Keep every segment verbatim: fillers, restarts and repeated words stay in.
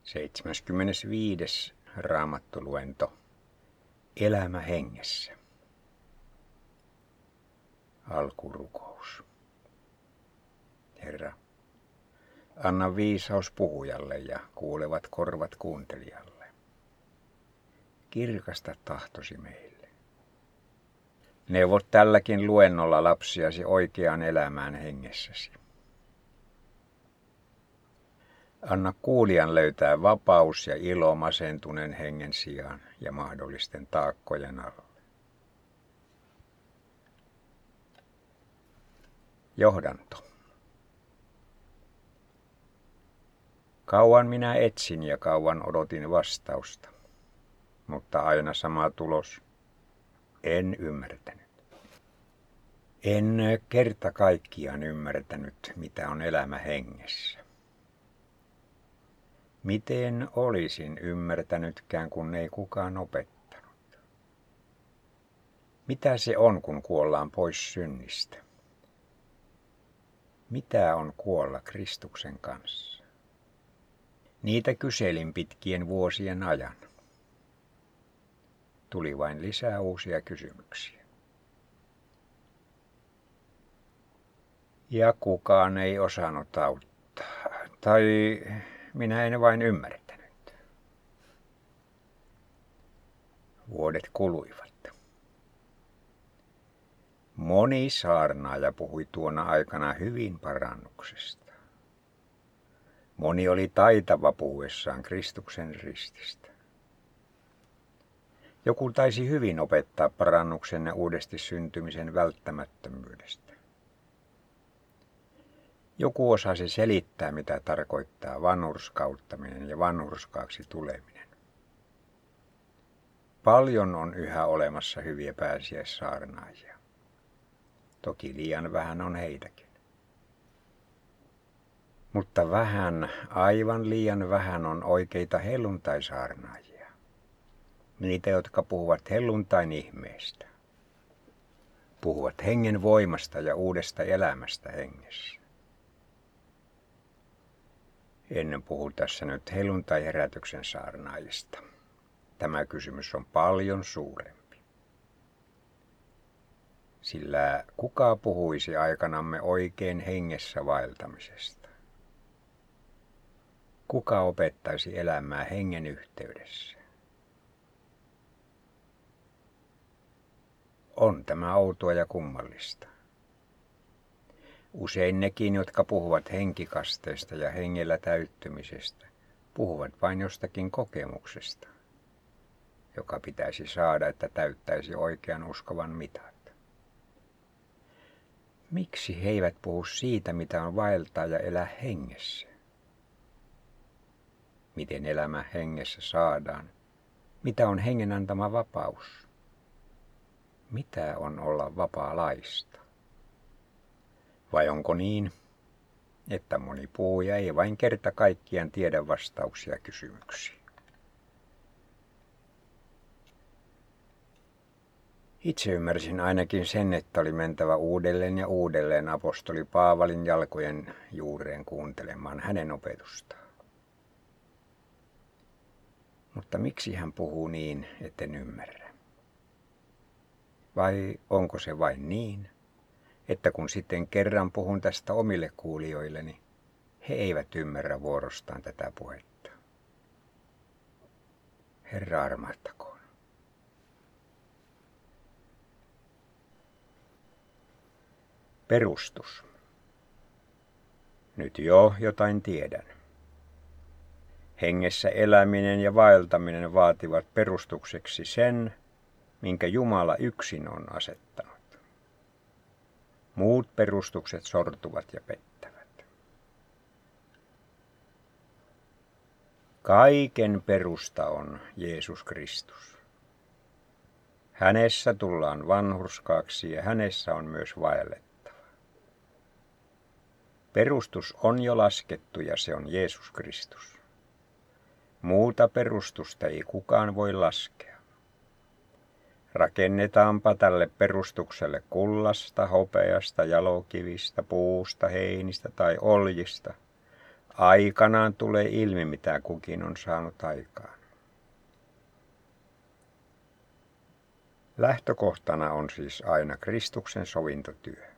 seitsemäskymmenesviides raamattuluento. Elämä hengessä. Alkurukous. Herra, anna viisaus puhujalle ja kuulevat korvat kuuntelijalle. Kirkasta tahtosi meille. Neuvot tälläkin luennolla lapsiasi oikeaan elämään hengessäsi. Anna kuulijan löytää vapaus ja ilo masentuneen hengen sijaan ja mahdollisten taakkojen alle. Johdanto. Kauan minä etsin ja kauan odotin vastausta, mutta aina sama tulos. En ymmärtänyt. En kerta kaikkiaan ymmärtänyt, mitä on elämä hengessä. Miten olisin ymmärtänytkään, kun ei kukaan opettanut? Mitä se on, kun kuollaan pois synnistä? Mitä on kuolla Kristuksen kanssa? Niitä kyselin pitkien vuosien ajan. Tuli vain lisää uusia kysymyksiä. Ja kukaan ei osannut auttaa. Tai minä en vain ymmärtänyt. Vuodet kuluivat. Moni saarnaaja puhui tuona aikana hyvin parannuksesta. Moni oli taitava puhuessaan Kristuksen rististä. Joku taisi hyvin opettaa parannuksen ja uudesti syntymisen välttämättömyydestä. Joku osasi selittää, mitä tarkoittaa vanhurskauttaminen ja vanhurskaaksi tuleminen. Paljon on yhä olemassa hyviä pääsiäissaarnaajia. Toki liian vähän on heitäkin. Mutta vähän, aivan liian vähän on oikeita helluntaisaarnaajia. Niitä, jotka puhuvat helluntain ihmeestä. Puhuvat hengen voimasta ja uudesta elämästä hengessä. En puhu tässä nyt helluntai-herätyksen saarnaajista. Tämä kysymys on paljon suurempi. Sillä kuka puhuisi aikanamme oikein hengessä vaeltamisesta? Kuka opettaisi elämää hengen yhteydessä? On tämä outoa ja kummallista. Usein nekin, jotka puhuvat henkikasteesta ja hengellä täyttymisestä, puhuvat vain jostakin kokemuksesta, joka pitäisi saada, että täyttäisi oikean uskovan mitat. Miksi he eivät puhu siitä, mitä on vaeltaa ja elää hengessä? Miten elämä hengessä saadaan? Mitä on hengen antama vapaus? Mitä on olla vapaa-laista? Vai onko niin, että moni puhuja ei vain kerta kaikkiaan tiedä vastauksia kysymyksiin? Itse ymmärsin ainakin sen, että oli mentävä uudelleen ja uudelleen apostoli Paavalin jalkojen juureen kuuntelemaan hänen opetustaan. Mutta miksi hän puhuu niin, etten ymmärrä? Vai onko se vain niin, että kun sitten kerran puhun tästä omille kuulijoilleni, he eivät ymmärrä vuorostaan tätä puhetta? Herra armahtakoon. Perustus. Nyt jo jotain tiedän. Hengessä eläminen ja vaeltaminen vaativat perustukseksi sen, minkä Jumala yksin on asettanut. Muut perustukset sortuvat ja pettävät. Kaiken perusta on Jeesus Kristus. Hänessä tullaan vanhurskaaksi ja hänessä on myös vaellettava. Perustus on jo laskettu ja se on Jeesus Kristus. Muuta perustusta ei kukaan voi laskea. Rakennetaanpa tälle perustukselle kullasta, hopeasta, jalokivistä, puusta, heinistä tai oljista. aikanaan tulee ilmi, mitä kukin on saanut aikaan. Lähtökohtana on siis aina Kristuksen sovintotyö.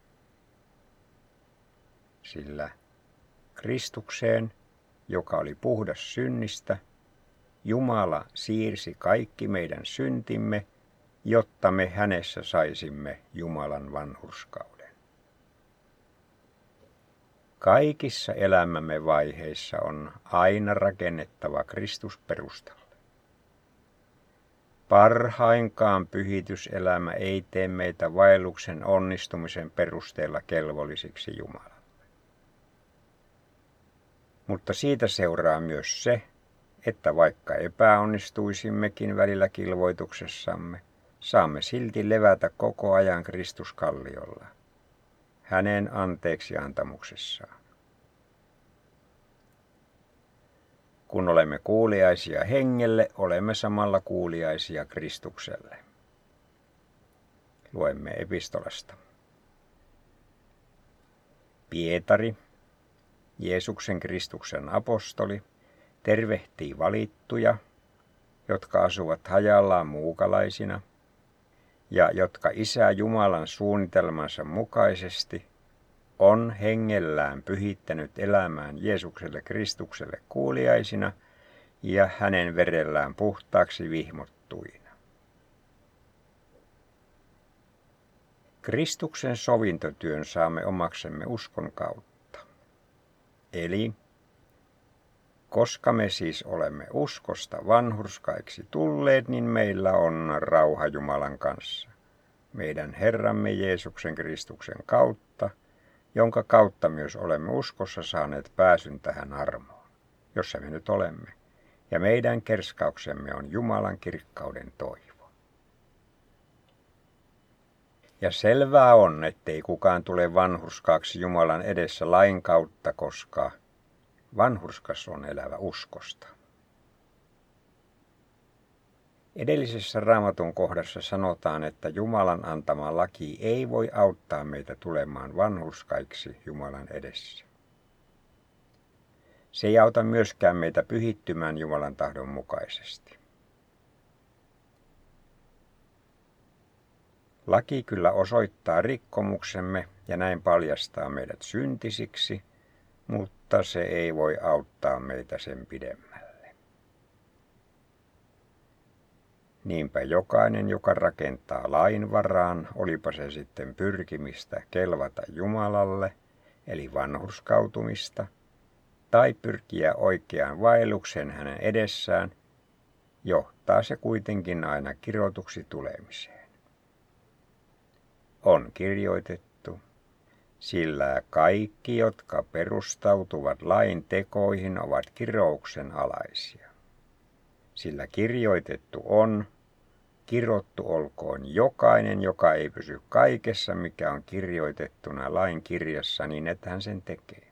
Sillä Kristukseen, joka oli puhdas synnistä, Jumala siirsi kaikki meidän syntimme, jotta me hänessä saisimme Jumalan vanhurskauden. Kaikissa elämämme vaiheissa on aina rakennettava Kristus perustalle. Parhainkaan pyhityselämä ei tee meitä vaelluksen onnistumisen perusteella kelvollisiksi Jumalalle. Mutta siitä seuraa myös se, että vaikka epäonnistuisimmekin välillä kilvoituksessamme, saamme silti levätä koko ajan Kristuskalliolla, hänen anteeksiantamuksessaan. Kun olemme kuuliaisia hengelle, olemme samalla kuuliaisia Kristukselle. Luemme epistolasta. Pietari, Jeesuksen Kristuksen apostoli, tervehtii valittuja, jotka asuvat hajallaan muukalaisina ja jotka Isä Jumalan suunnitelmansa mukaisesti on hengellään pyhittänyt elämään Jeesukselle Kristukselle kuuliaisina ja hänen verellään puhtaaksi vihmottuina. Kristuksen sovintotyön saamme omaksemme uskon kautta. Eli koska me siis olemme uskosta vanhurskaiksi tulleet, niin meillä on rauha Jumalan kanssa, meidän Herramme Jeesuksen Kristuksen kautta, jonka kautta myös olemme uskossa saaneet pääsyn tähän armoon, jossa me nyt olemme, ja meidän kerskauksemme on Jumalan kirkkauden toivo. Ja selvää on, ettei kukaan tule vanhurskaaksi Jumalan edessä lain kautta, koska vanhurskas on elävä uskosta. Edellisessä Raamatun kohdassa sanotaan, että Jumalan antama laki ei voi auttaa meitä tulemaan vanhurskaiksi Jumalan edessä. Se ei auta myöskään meitä pyhittymään Jumalan tahdon mukaisesti. Laki kyllä osoittaa rikkomuksemme ja näin paljastaa meidät syntisiksi, mutta se ei voi auttaa meitä sen pidemmälle. Niinpä jokainen, joka rakentaa lain varaan, olipa se sitten pyrkimistä kelvata Jumalalle, eli vanhurskautumista, tai pyrkiä oikeaan vaellukseen hänen edessään, johtaa se kuitenkin aina kirotuksi tulemiseen. On kirjoitettu, sillä kaikki, jotka perustautuvat lain tekoihin, ovat kirouksen alaisia. Sillä kirjoitettu on, kirottu olkoon jokainen, joka ei pysy kaikessa, mikä on kirjoitettuna lain kirjassa, niin että hän sen tekee.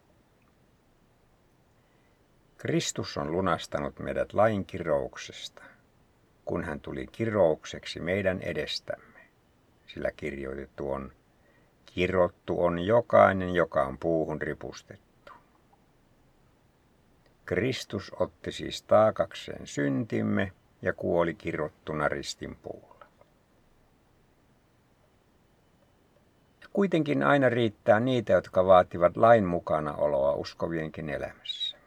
Kristus on lunastanut meidät lain kirouksesta, kun hän tuli kiroukseksi meidän edestämme. Sillä kirjoitettu on, kirottu on jokainen, joka on puuhun ripustettu. Kristus otti siis taakakseen syntimme ja kuoli kirottuna ristinpuulla. Kuitenkin aina riittää niitä, jotka vaativat lain mukanaoloa uskovienkin elämässä.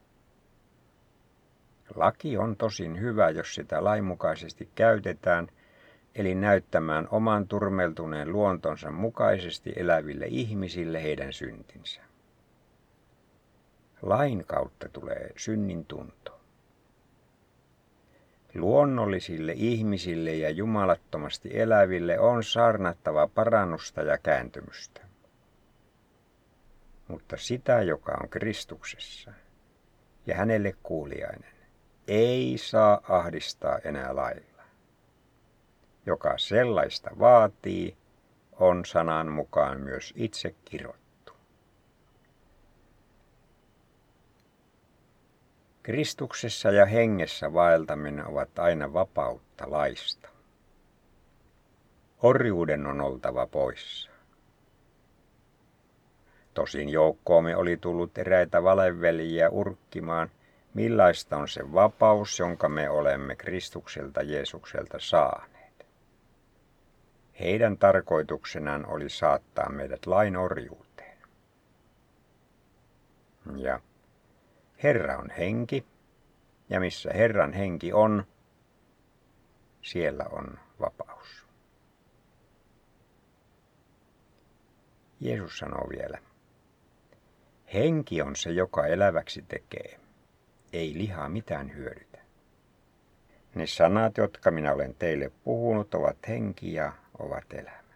Laki on tosin hyvä, jos sitä lainmukaisesti käytetään, eli näyttämään oman turmeltuneen luontonsa mukaisesti eläville ihmisille heidän syntinsä. Lain kautta tulee synnin tunto. Luonnollisille ihmisille ja jumalattomasti eläville on saarnattava parannusta ja kääntymystä. Mutta sitä, joka on Kristuksessa ja hänelle kuuliainen, ei saa ahdistaa enää lailla. Joka sellaista vaatii, on sanan mukaan myös itse kirottu. Kristuksessa ja hengessä vaeltaminen ovat aina vapautta laista. Orjuuden on oltava poissa. Tosin joukkoomme oli tullut eräitä valeveljiä urkkimaan, millaista on se vapaus, jonka me olemme Kristukselta Jeesukselta saaneet. Heidän tarkoituksenaan oli saattaa meidät lain orjuuteen. Ja Herra on henki, ja missä Herran henki on, siellä on vapaus. Jeesus sanoo vielä, henki on se, joka eläväksi tekee, ei liha mitään hyödytä. Ne sanat, jotka minä olen teille puhunut, ovat henki ja ovat elämä.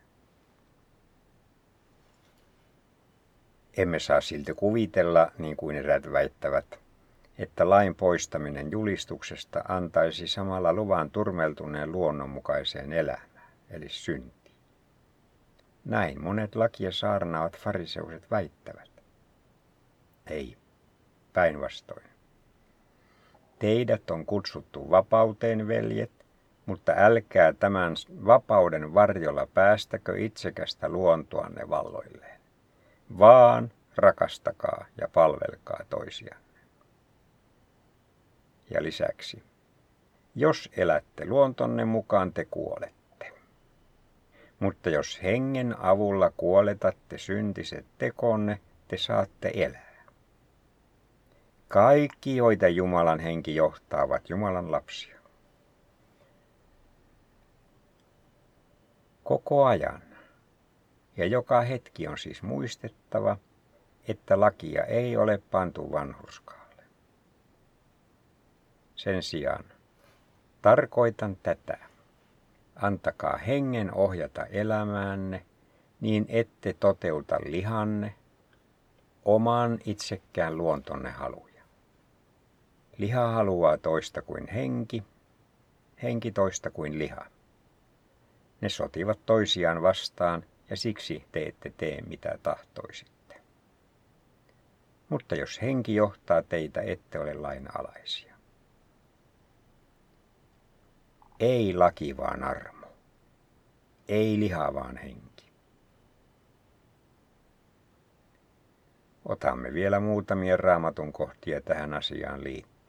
Emme saa silti kuvitella, niin kuin eräät väittävät, että lain poistaminen julistuksesta antaisi samalla luvan turmeltuneen luonnonmukaiseen elämään, eli syntiin. Näin monet lakia saarnaavat fariseuset väittävät. Ei, päinvastoin. Teidät on kutsuttu vapauteen, veljet, mutta älkää tämän vapauden varjolla päästäkö itsekästä luontoanne valloilleen, vaan rakastakaa ja palvelkaa toisianne. Ja lisäksi, jos elätte luontonne mukaan, te kuolette. Mutta jos hengen avulla kuoletatte syntiset tekonne, te saatte elää. Kaikki, joita Jumalan henki johtaa, ovat Jumalan lapsia. Koko ajan ja joka hetki on siis muistettava, että lakia ei ole pantu vanhurskaalle. Sen sijaan tarkoitan tätä. Antakaa hengen ohjata elämäänne, niin ette toteuta lihanne, oman itsekkään luontonne haluja. Liha haluaa toista kuin henki, henki toista kuin liha. Ne sotivat toisiaan vastaan ja siksi te ette tee mitä tahtoisitte. Mutta jos henki johtaa teitä, ette ole lainalaisia. Ei laki vaan armo, ei liha vaan henki. Otamme vielä muutamia Raamatun kohtia tähän asiaan liittyen.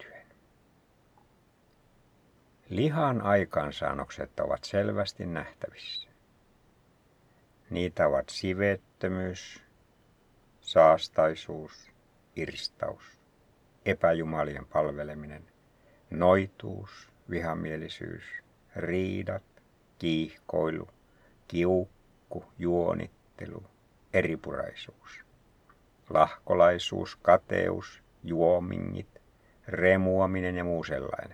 Lihan aikaansaannokset ovat selvästi nähtävissä. Niitä ovat siveettömyys, saastaisuus, irstaus, epäjumalien palveleminen, noituus, vihamielisyys, riidat, kiihkoilu, kiukku, juonittelu, eripuraisuus, lahkolaisuus, kateus, juomingit, remuaminen ja muu sellainen.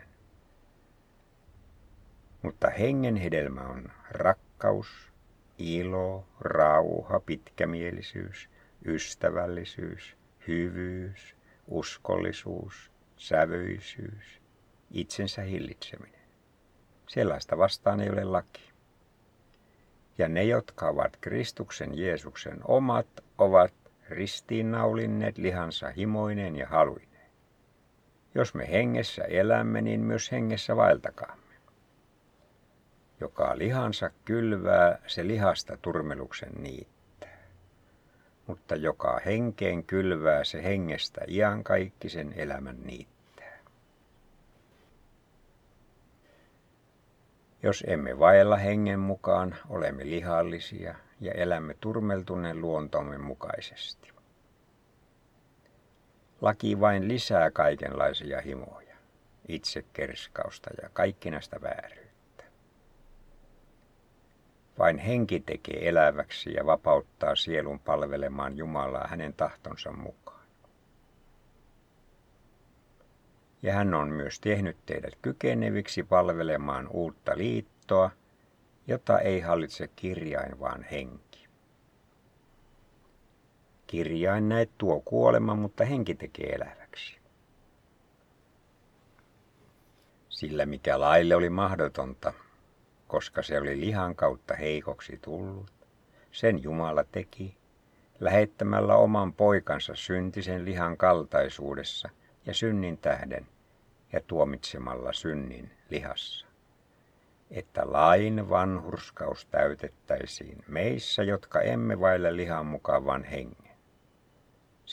Mutta hengen hedelmä on rakkaus, ilo, rauha, pitkämielisyys, ystävällisyys, hyvyys, uskollisuus, sävyisyys, itsensä hillitseminen. Sellaista vastaan ei ole laki. Ja ne, jotka ovat Kristuksen Jeesuksen omat, ovat ristiinnaulinneet lihansa himoineen ja haluineen. Jos me hengessä elämme, niin myös hengessä vaeltakaamme. Joka lihansa kylvää, se lihasta turmeluksen niittää. Mutta joka henkeen kylvää, se hengestä iankaikkisen elämän niittää. Jos emme vaella hengen mukaan, olemme lihallisia ja elämme turmeltuneen luontomme mukaisesti. Laki vain lisää kaikenlaisia himoja, itsekerskausta ja kaikkinaista vääryyttä. Vain henki tekee eläväksi ja vapauttaa sielun palvelemaan Jumalaa hänen tahtonsa mukaan. Ja hän on myös tehnyt teidät kykeneviksi palvelemaan uutta liittoa, jota ei hallitse kirjain, vaan henki. Kirjain näet tuo kuolema, mutta henki tekee eläväksi. Sillä mikä laille oli mahdotonta, koska se oli lihan kautta heikoksi tullut, sen Jumala teki, lähettämällä oman poikansa syntisen lihan kaltaisuudessa ja synnin tähden ja tuomitsemalla synnin lihassa, että lain vanhurskaus täytettäisiin meissä, jotka emme vailla lihan mukaan vaan hengen.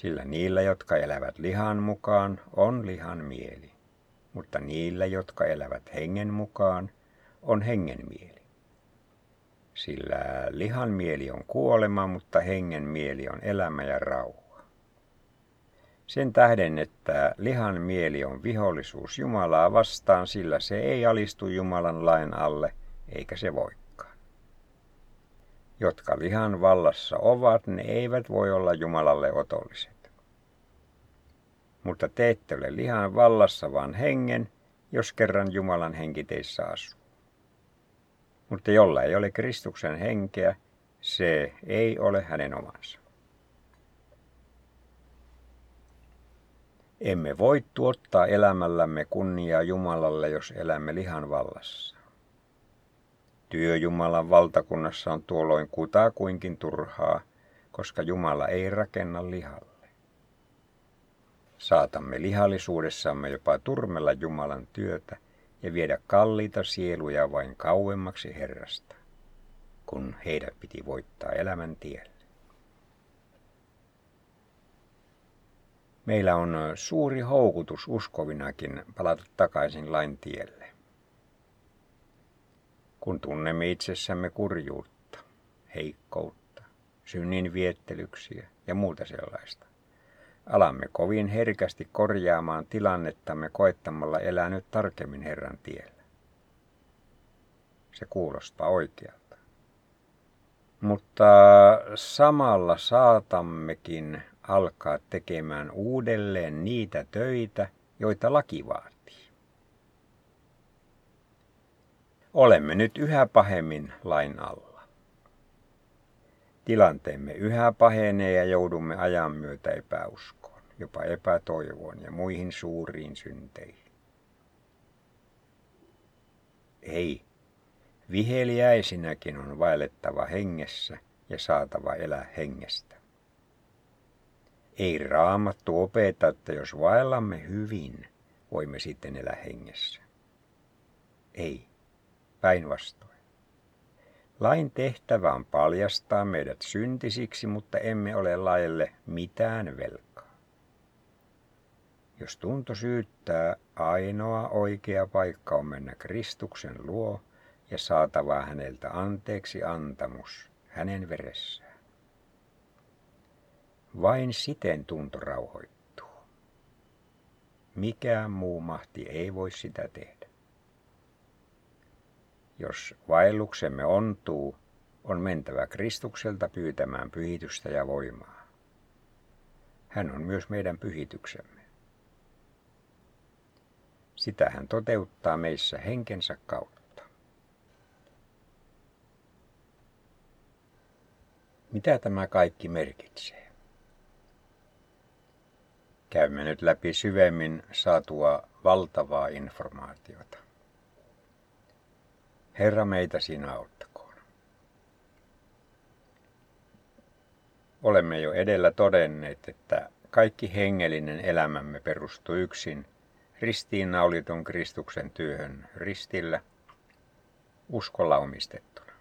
Sillä niillä, jotka elävät lihan mukaan, on lihan mieli, mutta niillä, jotka elävät hengen mukaan, on hengen mieli. Sillä lihan mieli on kuolema, mutta hengen mieli on elämä ja rauha. Sen tähden, että lihan mieli on vihollisuus Jumalaa vastaan, sillä se ei alistu Jumalan lain alle, eikä se voikaan. Jotka lihan vallassa ovat, ne eivät voi olla Jumalalle otolliset. Mutta te ette ole lihan vallassa, vaan hengen, jos kerran Jumalan henki teissä asuu. Mutta jolla ei ole Kristuksen henkeä, se ei ole hänen omansa. Emme voi tuottaa elämällämme kunniaa Jumalalle, jos elämme lihan vallassa. Työ Jumalan valtakunnassa on tuolloin kutakuinkin turhaa, koska Jumala ei rakenna lihalle. Saatamme lihallisuudessamme jopa turmella Jumalan työtä ja viedä kalliita sieluja vain kauemmaksi Herrasta, kun heidät piti voittaa elämän tielle. Meillä on suuri houkutus uskovinakin palata takaisin lain tielle. Kun tunnemme itsessämme kurjuutta, heikkoutta, synnin viettelyksiä ja muuta sellaista, alamme kovin herkästi korjaamaan tilannettamme koettamalla elää nyt tarkemmin Herran tiellä. Se kuulostaa oikealta. Mutta samalla saatammekin alkaa tekemään uudelleen niitä töitä, joita laki vaatii. Olemme nyt yhä pahemmin lain alla. Tilanteemme yhä pahenee ja joudumme ajan myötä epäuskoon, jopa epätoivoon ja muihin suuriin synteihin. Ei, viheliäisinäkin on vaellettava hengessä ja saatava elää hengestä. Ei Raamattu opeta, että jos vaellamme hyvin, voimme sitten elää hengessä. Ei, päinvastoin. Lain tehtävä on paljastaa meidät syntisiksi, mutta emme ole laille mitään velkaa. Jos tunto syyttää, ainoa oikea paikka on mennä Kristuksen luo ja saatava häneltä anteeksi antamus hänen veressään. Vain siten tunto rauhoittuu. Mikään muu mahti ei voi sitä tehdä. Jos vaelluksemme ontuu, on mentävä Kristukselta pyytämään pyhitystä ja voimaa. Hän on myös meidän pyhityksemme. Sitä hän toteuttaa meissä henkensä kautta. Mitä tämä kaikki merkitsee? Käymme nyt läpi syvemmin saatua valtavaa informaatiota. Herra meitä siinä auttakoon. Olemme jo edellä todenneet, että kaikki hengellinen elämämme perustuu yksin ristiinnaulitun Kristuksen työhön ristillä, uskolla omistettuna.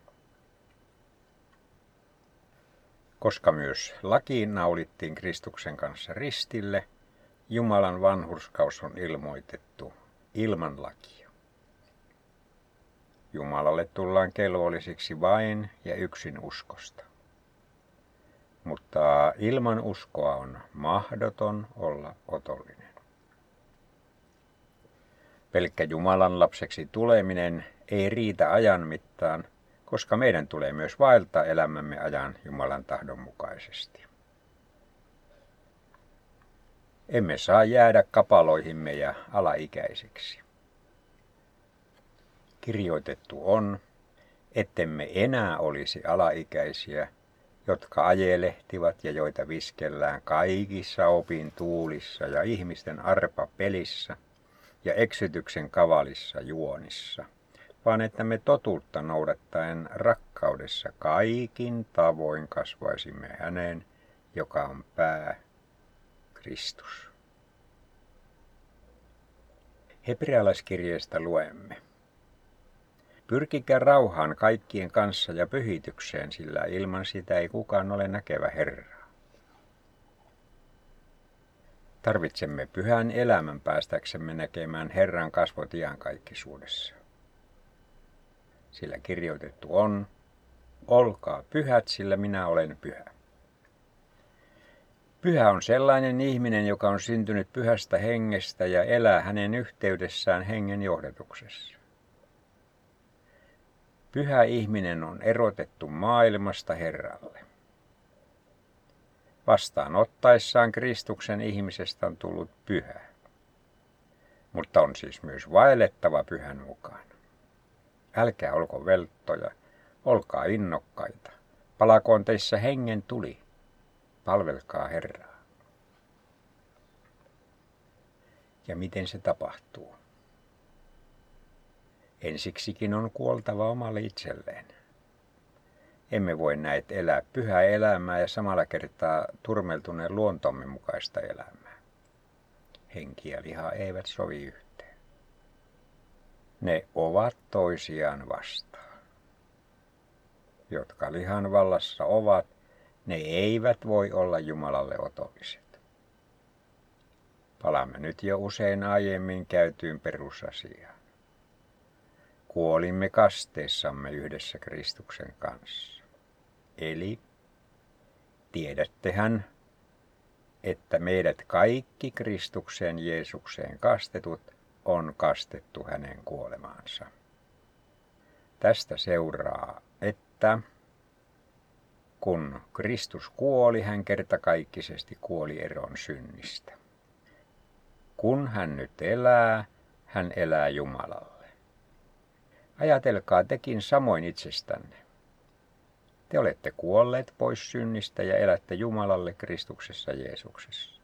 Koska myös lakiin naulittiin Kristuksen kanssa ristille, Jumalan vanhurskaus on ilmoitettu ilman lakia. Jumalalle tullaan kelvollisiksi vain ja yksin uskosta. Mutta ilman uskoa on mahdoton olla otollinen. Pelkkä Jumalan lapseksi tuleminen ei riitä ajan mittaan, koska meidän tulee myös vaeltaa elämämme ajan Jumalan tahdon mukaisesti. Emme saa jäädä kapaloihimme ja alaikäisiksi. Kirjoitettu on, ettemme enää olisi alaikäisiä, jotka ajelehtivat ja joita viskellään kaikissa opin tuulissa ja ihmisten arpapelissä ja eksytyksen kavalissa juonissa, vaan että me totuutta noudattaen rakkaudessa kaikin tavoin kasvaisimme häneen, joka on pää, Kristus. Hebrealaiskirjeestä luemme. Pyrkikää rauhaan kaikkien kanssa ja pyhitykseen, sillä ilman sitä ei kukaan ole näkevä Herraa. Tarvitsemme pyhän elämän päästäksemme näkemään Herran kasvot iankaikkisuudessa. Sillä kirjoitettu on, olkaa pyhät, sillä minä olen pyhä. Pyhä on sellainen ihminen, joka on syntynyt pyhästä hengestä ja elää hänen yhteydessään hengen johdatuksessa. Pyhä ihminen on erotettu maailmasta Herralle. Vastaanottaessaan Kristuksen ihmisestä on tullut pyhä, mutta on siis myös vaellettava pyhän mukaan. Älkää olko velttoja, olkaa innokkaita, palakoon teissä hengen tuli, palvelkaa Herraa. Ja miten se tapahtuu? Ensiksikin on kuoltava omalle itselleen. Emme voi näet elää pyhää elämää ja samalla kertaa turmeltuneen luontomme mukaista elämää. Henki ja liha eivät sovi yhteen. Ne ovat toisiaan vastaan. Jotka lihan vallassa ovat, ne eivät voi olla Jumalalle otolliset. Palaamme nyt jo usein aiemmin käytyyn perusasiaan. Kuolimme kasteessamme yhdessä Kristuksen kanssa. Eli tiedättehän, että meidät kaikki Kristukseen Jeesukseen kastetut on kastettu hänen kuolemaansa. Tästä seuraa, että kun Kristus kuoli, hän kertakaikkisesti kuoli eron synnistä. Kun hän nyt elää, hän elää Jumalalle. Ajatelkaa tekin samoin itsestänne. Te olette kuolleet pois synnistä ja elätte Jumalalle Kristuksessa Jeesuksessa.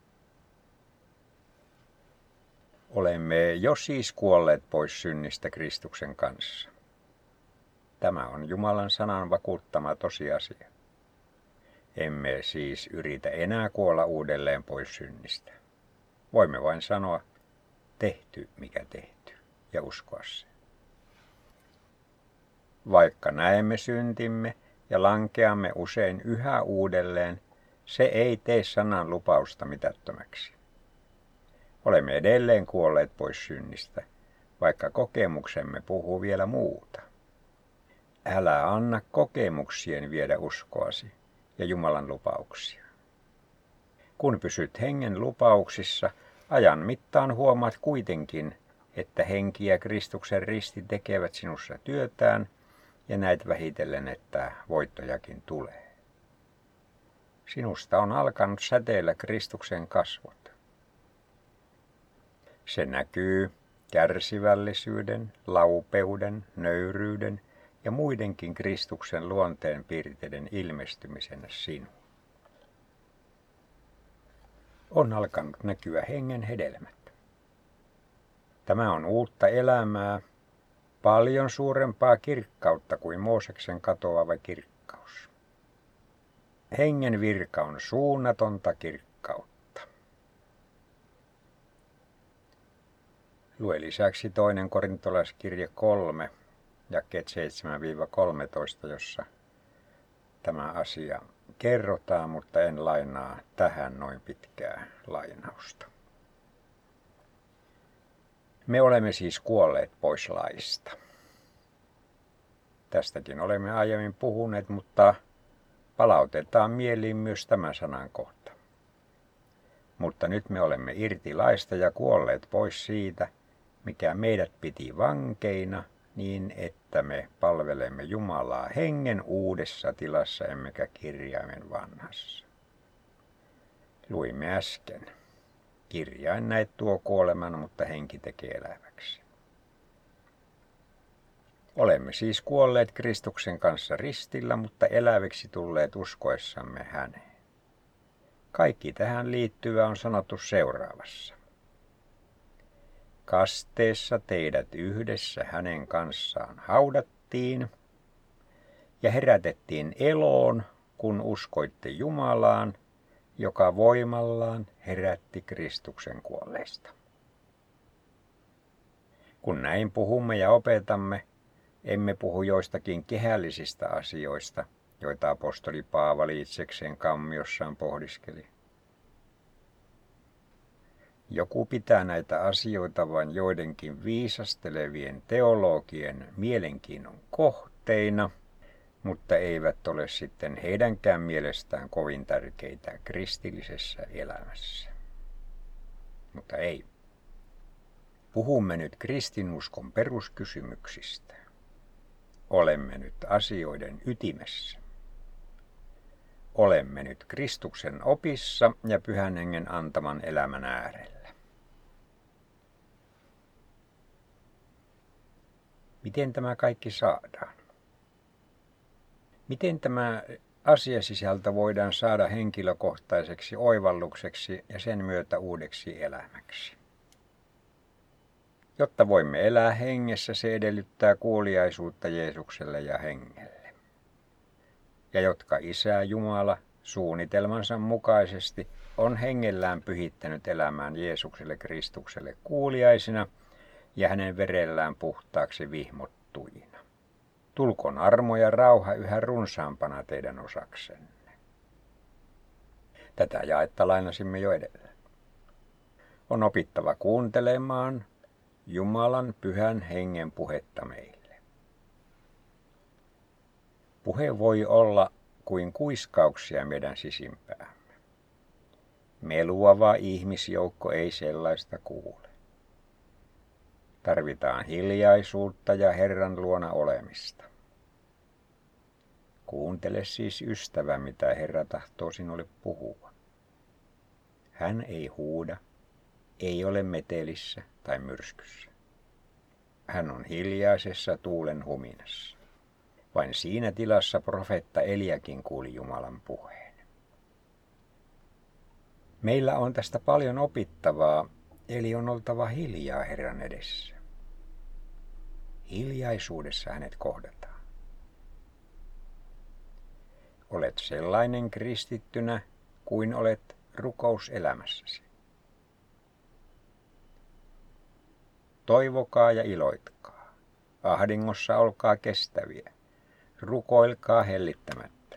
Olemme jo siis kuolleet pois synnistä Kristuksen kanssa. Tämä on Jumalan sanan vakuuttama tosiasia. Emme siis yritä enää kuolla uudelleen pois synnistä. Voimme vain sanoa, tehty mikä tehty, ja uskoa se. Vaikka näemme syntimme ja lankeamme usein yhä uudelleen, se ei tee sanan lupausta mitättömäksi. Olemme edelleen kuolleet pois synnistä, vaikka kokemuksemme puhuu vielä muuta. Älä anna kokemuksien viedä uskoasi ja Jumalan lupauksia. Kun pysyt hengen lupauksissa, ajan mittaan huomaat kuitenkin, että henki ja Kristuksen risti tekevät sinussa työtään, ja näet vähitellen, että voittojakin tulee. Sinusta on alkanut säteillä Kristuksen kasvot. Se näkyy kärsivällisyyden, laupeuden, nöyryyden ja muidenkin Kristuksen luonteen piirteiden ilmestymisenä sinuun. On alkanut näkyä hengen hedelmät. Tämä on uutta elämää, paljon suurempaa kirkkautta kuin Mooseksen katoava kirkkaus. Hengen virka on suunnatonta kirkkautta. Lue lisäksi toinen korintolaiskirje kolme, jakeet seitsemän kolmetoista, jossa tämä asia kerrotaan, mutta en lainaa tähän noin pitkää lainausta. Me olemme siis kuolleet pois laista. Tästäkin olemme aiemmin puhuneet, mutta palautetaan mieliin myös tämä sanankohta. Mutta nyt me olemme irti laista ja kuolleet pois siitä, mikä meidät piti vankeina, niin että me palvelemme Jumalaa hengen uudessa tilassa, emmekä kirjaimen vanhassa. Luimme äsken. Kirjain näet tuo kuoleman, mutta henki tekee eläväksi. Olemme siis kuolleet Kristuksen kanssa ristillä, mutta eläviksi tulleet uskoessamme häneen. Kaikki tähän liittyvä on sanottu seuraavassa. Kasteessa teidät yhdessä hänen kanssaan haudattiin ja herätettiin eloon, kun uskoitte Jumalaan, joka voimallaan herätti Kristuksen kuolleista. Kun näin puhumme ja opetamme, emme puhu joistakin kehällisistä asioista, joita apostoli Paavali itsekseen kammiossaan pohdiskeli. Joku pitää näitä asioita vain joidenkin viisastelevien teologien mielenkiinnon kohteina, mutta eivät ole sitten heidänkään mielestään kovin tärkeitä kristillisessä elämässä. Mutta ei. Puhumme nyt kristinuskon peruskysymyksistä. Olemme nyt asioiden ytimessä. Olemme nyt Kristuksen opissa ja Pyhän Hengen antaman elämän äärellä. Miten tämä kaikki saadaan? Miten tämä asiasisältö voidaan saada henkilökohtaiseksi oivallukseksi ja sen myötä uudeksi elämäksi? Jotta voimme elää hengessä, se edellyttää kuuliaisuutta Jeesukselle ja hengelle. Ja jotka Isä Jumala suunnitelmansa mukaisesti on hengellään pyhittänyt elämään Jeesukselle Kristukselle kuuliaisina ja hänen verellään puhtaaksi vihmottujina. Tulkoon armo ja rauha yhä runsaampana teidän osaksenne. Tätä jaetta lainasimme jo edellä. On opittava kuuntelemaan Jumalan pyhän hengen puhetta meille. Puhe voi olla kuin kuiskauksia meidän sisimpäämme. Meluava ihmisjoukko ei sellaista kuule. Tarvitaan hiljaisuutta ja Herran luona olemista. Kuuntele siis, ystävä, mitä Herra tahtoo sinulle puhua. Hän ei huuda, ei ole metelissä tai myrskyssä. Hän on hiljaisessa tuulen huminassa. Vain siinä tilassa profeetta Eliakin kuuli Jumalan puheen. Meillä on tästä paljon opittavaa, eli on oltava hiljaa Herran edessä. Hiljaisuudessa hänet kohdataan. Olet sellainen kristittynä kuin olet rukouselämässäsi. Toivokaa ja iloitkaa. Ahdingossa olkaa kestäviä. Rukoilkaa hellittämättä.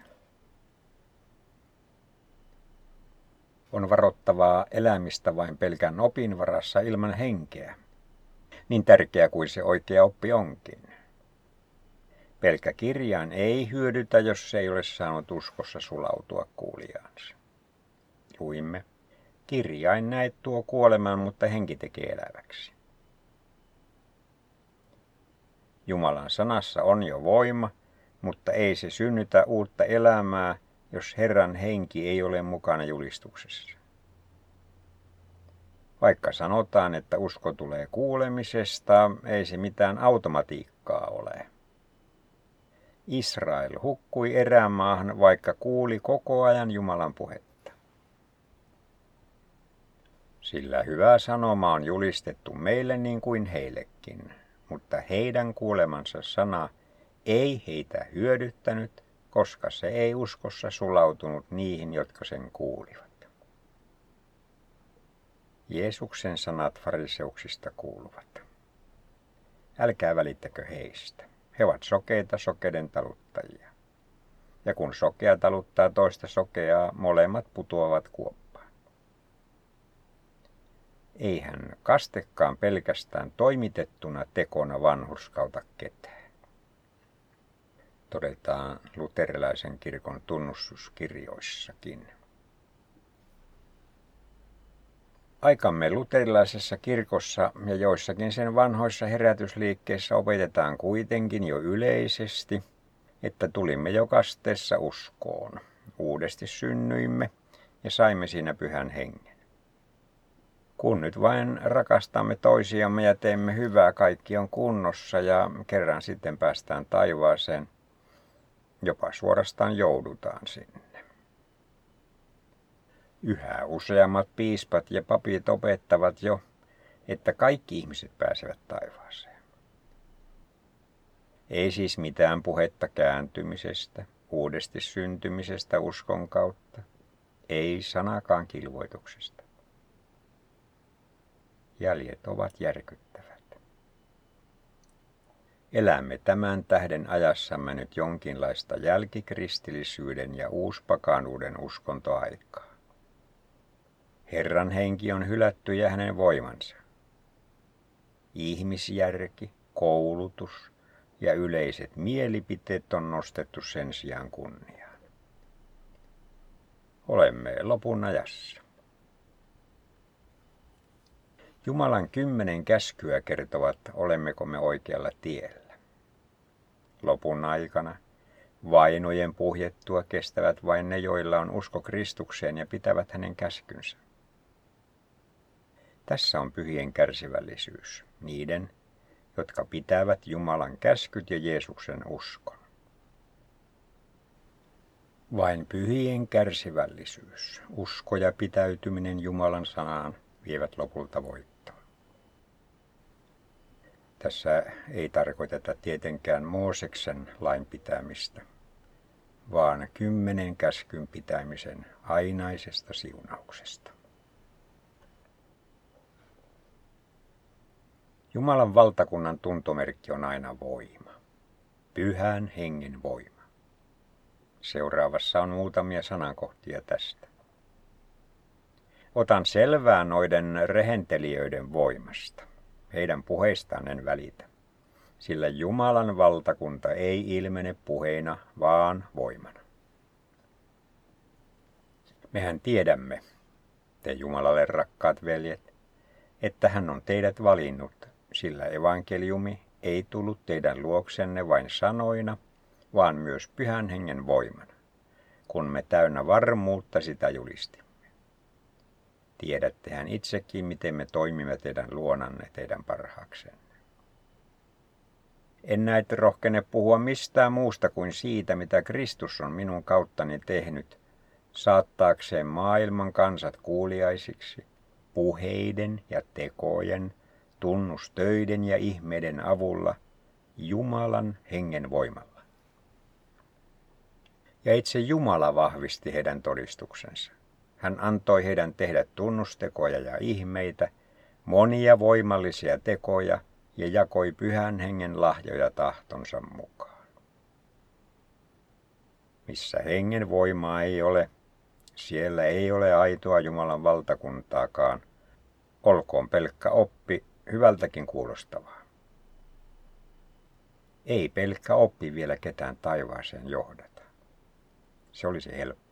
On varottavaa elämistä vain pelkän opin varassa ilman henkeä, niin tärkeä kuin se oikea oppi onkin. Pelkkä kirjain ei hyödytä, jos se ei ole saanut uskossa sulautua kuulijaansa. Luimme, kirjain näet tuo kuoleman, mutta henki tekee eläväksi. Jumalan sanassa on jo voima, mutta ei se synnytä uutta elämää, jos Herran henki ei ole mukana julistuksessa. Vaikka sanotaan, että usko tulee kuulemisesta, ei se mitään automatiikkaa ole. Israel hukkui erämaahan, vaikka kuuli koko ajan Jumalan puhetta. Sillä hyvä sanoma on julistettu meille niin kuin heillekin, mutta heidän kuulemansa sana ei heitä hyödyttänyt, koska se ei uskossa sulautunut niihin, jotka sen kuulivat. Jeesuksen sanat fariseuksista kuuluvat. Älkää välittäkö heistä. He ovat sokeita sokeiden taluttajia. Ja kun sokea taluttaa toista sokeaa, molemmat putoavat kuoppaan. Eihän kastekaan pelkästään toimitettuna tekona vanhurskauta ketään. Todetaan luterilaisen kirkon tunnustuskirjoissakin. Aikamme luterilaisessa kirkossa ja joissakin sen vanhoissa herätysliikkeissä opetetaan kuitenkin jo yleisesti, että tulimme jo kasteessa uskoon. Uudesti synnyimme ja saimme siinä Pyhän Hengen. Kun nyt vain rakastamme toisiamme ja teemme hyvää, kaikki on kunnossa ja kerran sitten päästään taivaaseen, jopa suorastaan joudutaan sinne. Yhä useammat piispat ja papit opettavat jo, että kaikki ihmiset pääsevät taivaaseen. Ei siis mitään puhetta kääntymisestä, uudesti syntymisestä uskon kautta, ei sanakaan kilvoituksesta. Jäljet ovat järkyttävät. Elämme tämän tähden ajassamme nyt jonkinlaista jälkikristillisyyden ja uuspakanuuden uskontoaikaa. Herran henki on hylätty ja hänen voimansa. Ihmisjärki, koulutus ja yleiset mielipiteet on nostettu sen sijaan kunniaan. Olemme lopun ajassa. Jumalan kymmenen käskyä kertovat, olemmeko me oikealla tiellä. Lopun aikana vainojen puhjettua kestävät vain ne, joilla on usko Kristukseen ja pitävät hänen käskynsä. Tässä on pyhien kärsivällisyys, niiden, jotka pitävät Jumalan käskyt ja Jeesuksen uskon. Vain pyhien kärsivällisyys, usko ja pitäytyminen Jumalan sanaan vievät lopulta voittoon. Tässä ei tarkoiteta tietenkään Mooseksen lain pitämistä, vaan kymmenen käskyn pitämisen ainaisesta siunauksesta. Jumalan valtakunnan tuntomerkki on aina voima, pyhän hengen voima. Seuraavassa on muutamia sanankohtia tästä. Otan selvää noiden rehentelijöiden voimasta. Heidän puheistaan en välitä, sillä Jumalan valtakunta ei ilmene puheina, vaan voimana. Mehän tiedämme, te Jumalalle rakkaat veljet, että hän on teidät valinnut, sillä evankeliumi ei tullut teidän luoksenne vain sanoina, vaan myös pyhän hengen voimana, kun me täynnä varmuutta sitä julistimme. Tiedättehän itsekin, miten me toimimme teidän luonanne teidän parhaaksenne. En näet rohkene puhua mistään muusta kuin siitä, mitä Kristus on minun kauttani tehnyt, saattaakseen maailman kansat kuuliaisiksi, puheiden ja tekojen, tunnustöiden ja ihmeiden avulla, Jumalan hengen voimalla. Ja itse Jumala vahvisti heidän todistuksensa. Hän antoi heidän tehdä tunnustekoja ja ihmeitä, monia voimallisia tekoja ja jakoi pyhän hengen lahjoja tahtonsa mukaan. Missä hengen voimaa ei ole, siellä ei ole aitoa Jumalan valtakuntaakaan, olkoon pelkkä oppi hyvältäkin kuulostavaa. Ei pelkkä oppi vielä ketään taivaaseen johdata. Se olisi helppoa.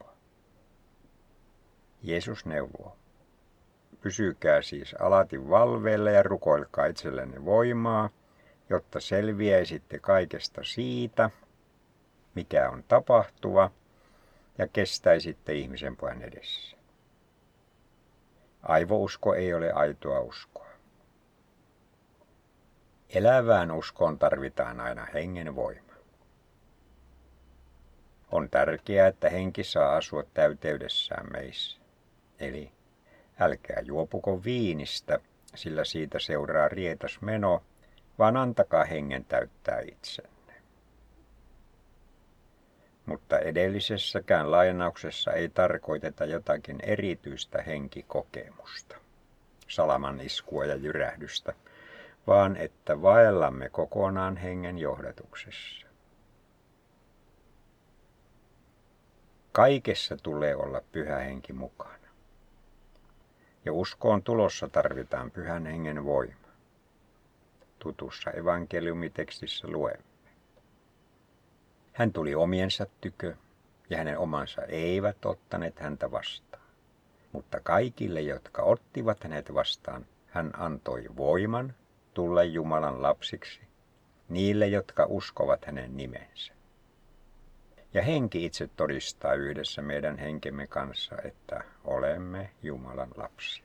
Jeesus neuvoo. Pysykää siis alati valveilla ja rukoilkaa itsellenne voimaa, jotta selviäisitte kaikesta siitä, mikä on tapahtuva, ja kestäisitte ihmisen pojan edessä. Aivousko ei ole aitoa uskoa. Elävään uskoon tarvitaan aina hengen voima. On tärkeää, että henki saa asua täyteydessään meissä. Eli älkää juopuko viinistä, sillä siitä seuraa rietas meno, vaan antakaa hengen täyttää itsenne. Mutta edellisessäkään lainauksessa ei tarkoiteta jotakin erityistä henkikokemusta, salaman iskua ja jyrähdystä, vaan että vaellamme kokonaan hengen johdatuksessa. Kaikessa tulee olla pyhä henki mukana. Ja uskoon tulossa tarvitaan pyhän hengen voima. Tutussa evankeliumitekstissä luemme. Hän tuli omiensa tykö, ja hänen omansa eivät ottaneet häntä vastaan. Mutta kaikille, jotka ottivat hänet vastaan, hän antoi voiman tulla Jumalan lapsiksi, niille, jotka uskovat hänen nimensä. Ja henki itse todistaa yhdessä meidän henkemme kanssa, että olemme Jumalan lapsia.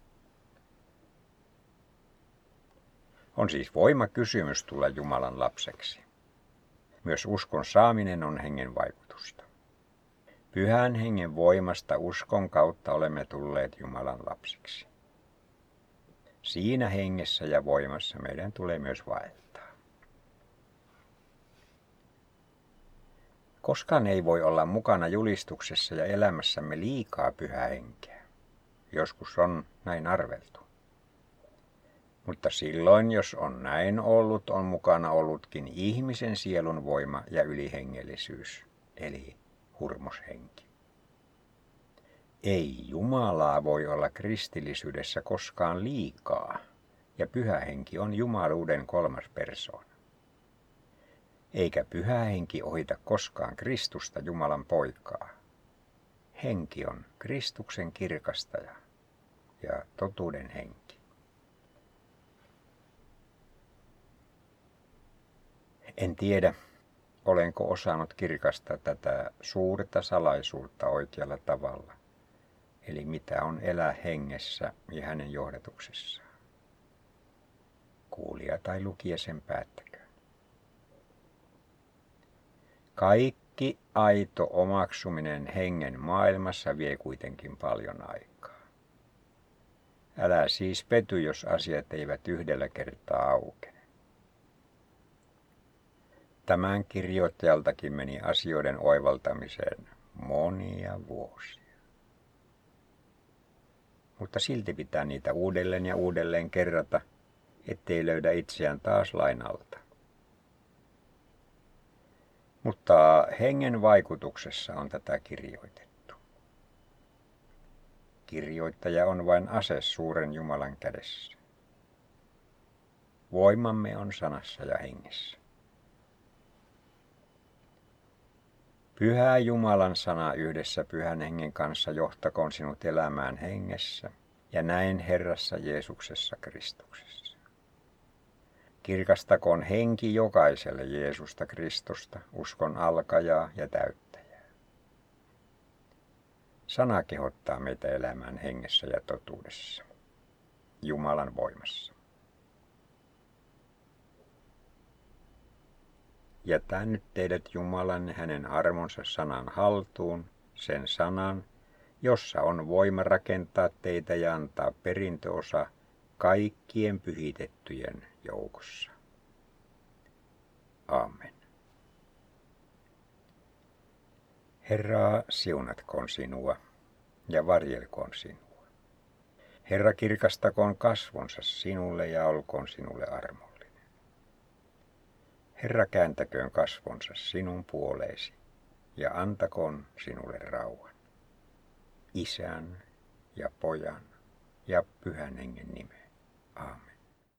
On siis voimakysymys tulla Jumalan lapseksi. Myös uskon saaminen on hengen vaikutusta. Pyhän hengen voimasta uskon kautta olemme tulleet Jumalan lapsiksi. Siinä hengessä ja voimassa meidän tulee myös vaeltaa. Koskaan ei voi olla mukana julistuksessa ja elämässämme liikaa pyhää henkeä. Joskus on näin arveltu. Mutta silloin, jos on näin ollut, on mukana ollutkin ihmisen sielun voima ja ylihengellisyys, eli hurmoshenki. Ei Jumalaa voi olla kristillisyydessä koskaan liikaa, ja Pyhä Henki on jumaluuden kolmas persoona. Eikä Pyhä Henki ohita koskaan Kristusta, Jumalan poikaa. Henki on Kristuksen kirkastaja ja totuuden henki. En tiedä, olenko osannut kirkastaa tätä suurta salaisuutta oikealla tavalla, eli mitä on elää hengessä ja hänen johdatuksessaan. Kuulija tai lukija sen päättäköön. Kaikki aito omaksuminen hengen maailmassa vie kuitenkin paljon aikaa. Älä siis pety, jos asiat eivät yhdellä kertaa aukene. Tämän kirjoittajaltakin meni asioiden oivaltamiseen monia vuosia. Mutta silti pitää niitä uudelleen ja uudelleen kerrata, ettei löydä itseään taas lain alta. Mutta hengen vaikutuksessa on tätä kirjoitettu. Kirjoittaja on vain ase suuren Jumalan kädessä. Voimamme on sanassa ja hengessä. Pyhä Jumalan sana yhdessä Pyhän Hengen kanssa johtakoon sinut elämään hengessä ja näin Herrassa Jeesuksessa Kristuksessa. Kirkastakoon henki jokaiselle Jeesusta Kristusta, uskon alkajaa ja täyttäjää. Sana kehottaa meitä elämään hengessä ja totuudessa, Jumalan voimassa. Jätän nyt teidät Jumalan hänen armonsa sanan haltuun, sen sanan, jossa on voima rakentaa teitä ja antaa perintöosa kaikkien pyhitettyjen joukossa. Aamen. Herra, siunatkoon sinua ja varjelkoon sinua. Herra, kirkastakoon kasvonsa sinulle ja olkoon sinulle armollinen. Herra, kääntäköön kasvonsa sinun puoleesi ja antakoon sinulle rauhan. Isän ja Pojan ja Pyhän Hengen nimeen. Aamen.